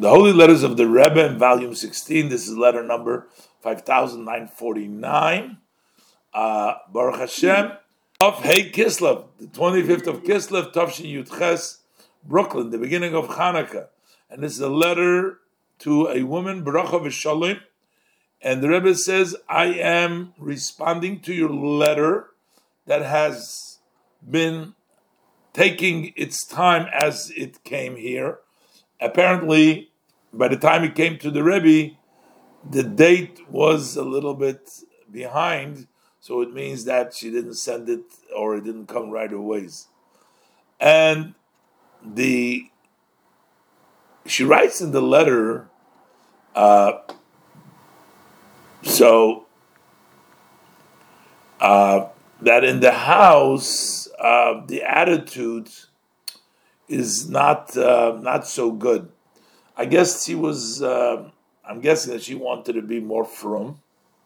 The Holy Letters of the Rebbe in volume 16. This is letter number 5949. Baruch Hashem. Of Hey Kislev, the 25th of Kislev, Tavshin Yudches, Brooklyn, the beginning of Hanukkah. And this is a letter to a woman, Bracha V'Shalom. And the Rebbe says, I am responding to your letter that has been taking its time as it came here. Apparently, by the time it came to the Rebbe, the date was a little bit behind, so it means that she didn't send it or it didn't come right away. And she writes in the letter, that in the house, the attitude is not so good. I guess she was. I'm guessing that she wanted to be more frum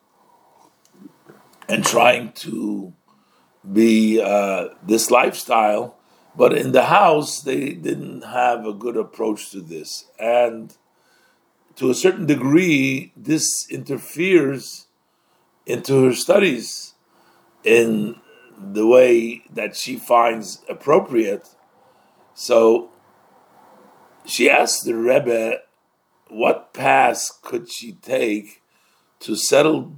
and trying to be this lifestyle, but in the house they didn't have a good approach to this, and to a certain degree, this interferes into her studies in the way that she finds appropriate. So she asked the Rebbe, what path could she take to settle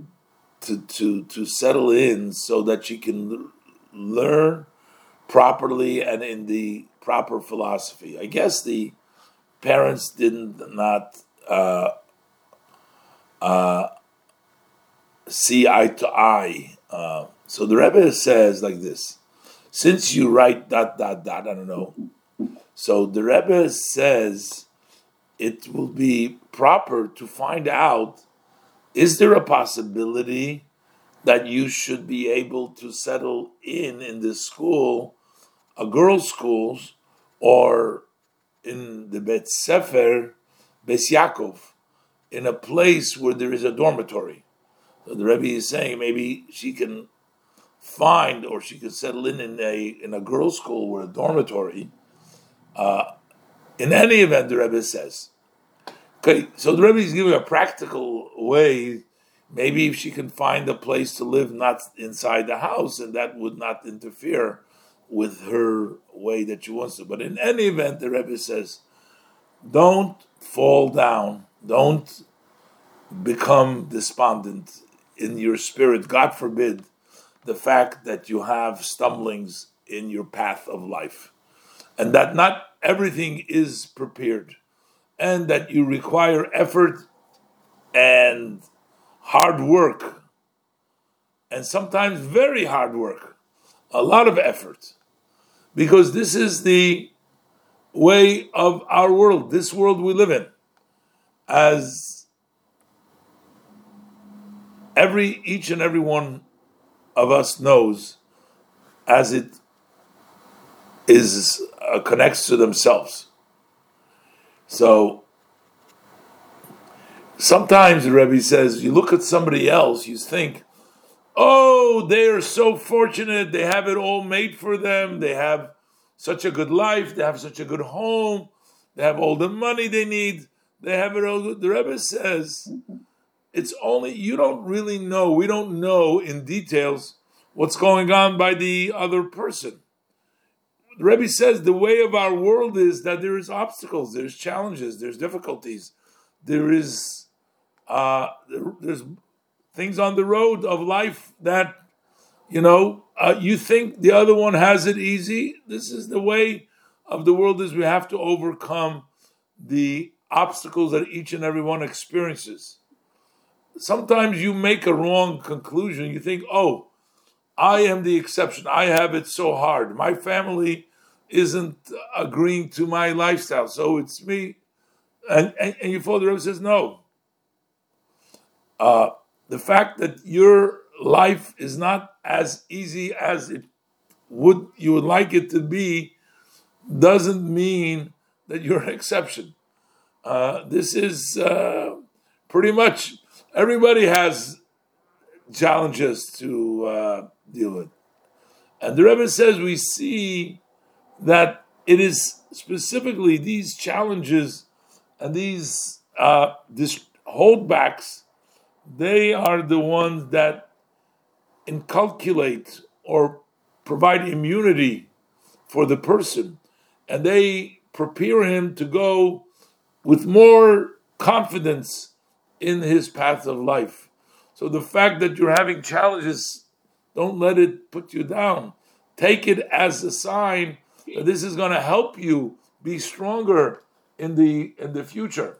in so that she can learn properly and in the proper philosophy? I guess the parents did not see eye to eye. So the Rebbe says like this: since you write ... I don't know. So the Rebbe says it will be proper to find out, is there a possibility that you should be able to settle in this school, a girls' school, or in the Bet Sefer, Beis Yaakov, in a place where there is a dormitory? So the Rebbe is saying maybe she can find, or she could settle in a girls' school with a dormitory. In any event, the Rebbe says, okay, so the Rebbe is giving a practical way. Maybe if she can find a place to live not inside the house, and that would not interfere with her way that she wants to. But in any event, the Rebbe says, don't fall down, don't become despondent in your spirit. God forbid the fact that you have stumblings in your path of life, and that not everything is prepared, and that you require effort and hard work, and sometimes very hard work, a lot of effort, because this is the way of our world, this world we live in. As each and every one of us knows, as it is connects to themselves. So sometimes the Rebbe says, you look at somebody else, you think, oh, they are so fortunate, they have it all made for them, they have such a good life, they have such a good home, they have all the money they need, they have it all good. The Rebbe says, it's only, you don't really know, we don't know in details what's going on by the other person. The Rebbe says the way of our world is that there is obstacles, there's challenges, there's difficulties, there's things on the road of life that, you think the other one has it easy. This is the way of the world, is we have to overcome the obstacles that each and every one experiences. Sometimes you make a wrong conclusion. You think, oh, I am the exception. I have it so hard. My family isn't agreeing to my lifestyle, so it's me. And your father Rebbe says, no. The fact that your life is not as easy as you would like it to be doesn't mean that you're an exception. This is pretty much, everybody has challenges to deal with. And the Rebbe says we see that it is specifically these challenges And these holdbacks, they are the ones that inculcate or provide immunity for the person, and they prepare him to go with more confidence in his path of life. So the fact that you're having challenges, don't let it put you down. Take it as a sign that this is going to help you be stronger in the future.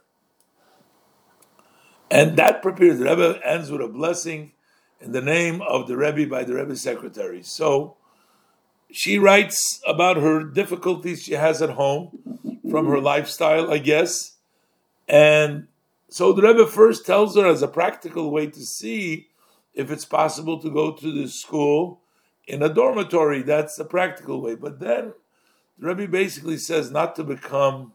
And that prepares. The Rebbe ends with a blessing in the name of the Rebbe by the Rebbe's secretary. So she writes about her difficulties she has at home from her lifestyle, I guess. And so the Rebbe first tells her as a practical way to see if it's possible to go to the school in a dormitory. That's the practical way. But then the Rebbe basically says not to become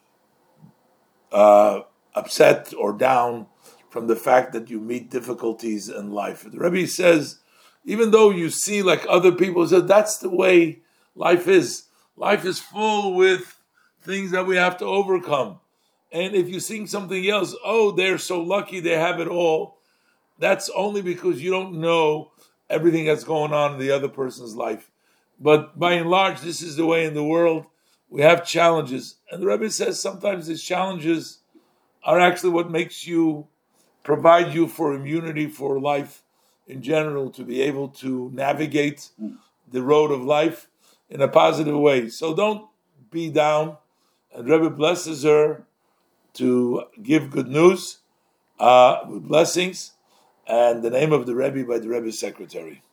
upset or down from the fact that you meet difficulties in life. The Rebbe says, even though you see like other people said, that's the way life is. Life is full with things that we have to overcome. And if you see something else, oh, they're so lucky they have it all, that's only because you don't know everything that's going on in the other person's life. But by and large, this is the way in the world. We have challenges. And the Rebbe says sometimes these challenges are actually what provide you for immunity for life in general, to be able to navigate the road of life in a positive way. So don't be down. And Rebbe blesses her to give good news with blessings and the name of the Rebbe by the Rebbe's secretary.